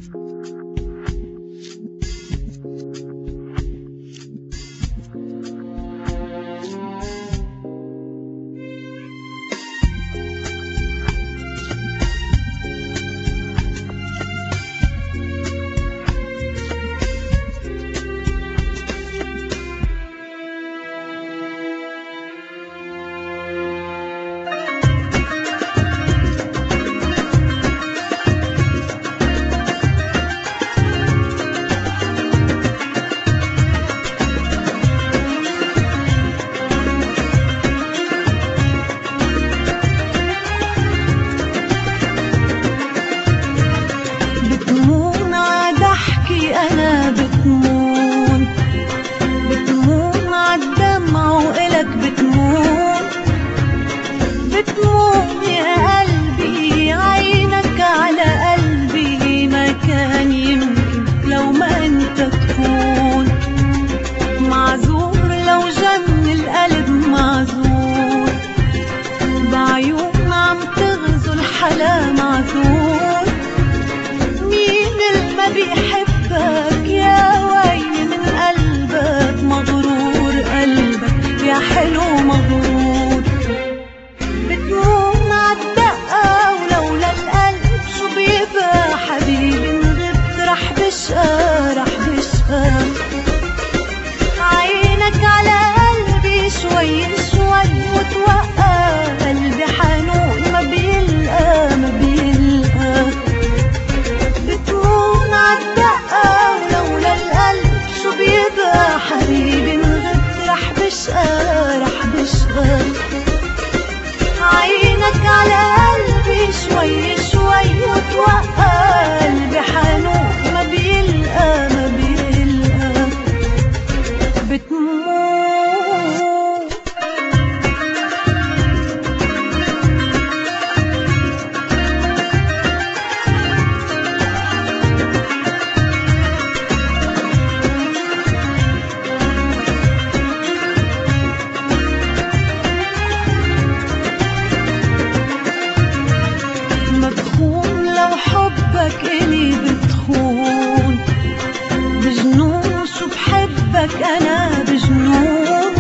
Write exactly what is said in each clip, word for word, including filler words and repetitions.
أنا بتمون بتمون عالدمع وإلك بتمون بتمون يا قلبي، عينك على قلبي ما كان يمكن لو ما انت تكون معذور، لو جن القلب معذور، بعيون عم تغزو الحلا معذور. مين اللي ما بيحب يا ويلي من قلبك مغرور، قلبك يا حلو مغرور. بتمون عالدقة ولولا القلب شو بيبقى حبيبي، من غبت رح بشقى رح بشقى. عينك على قلبي شوي شوي وتوقع، قلبي حنون ما بيلقى ما بيلقى. بتمون عالدقة ولولا القلب شو بيبقى حبيبي، من غبت رح بشقى رح بشقى. عينك على قلبي شوي شوي وتوقع، قلبي حنون ما بيلقى ما بيلقى. بتمون حبك إلي بتخون بجنون، شو بحبك أنا بجنون.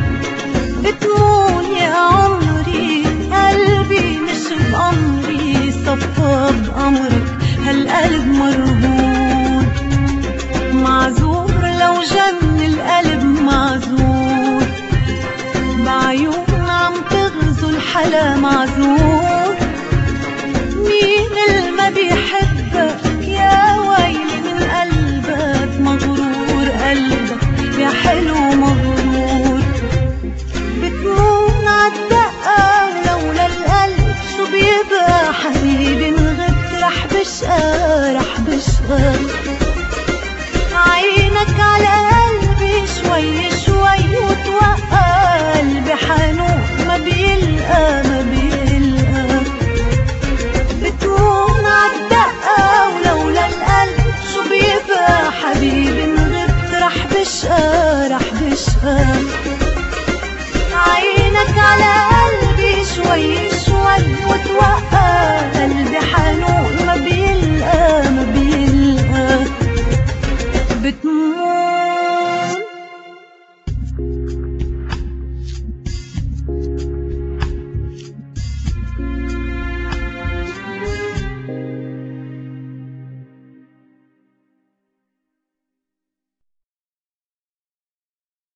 بتمون يا عمري، قلبي مش بأمري، صفى بأمرك هالقلب مرهون. معذور لو جن القلب معذور، بعيون عم تغزو الحلا معذور. مين اللي ما بيحبك يا ويلي من قلبك مغرور، قلبك يا حلو مغرور. بتمون عالدقة ولولا القلب شو بيبقى حبيبي، من غبت رح بشقى رح بشقى. عينك على قلبي شوي شوي وتوقع، قلبي حنون ما بيلقى ما بيلقى. بتمون عالدقة ولولا القلب شو بيبقى حبيبي، من غبت رح بشقى رح بشقى. عينك على قلبي شوي شوي وتوقع،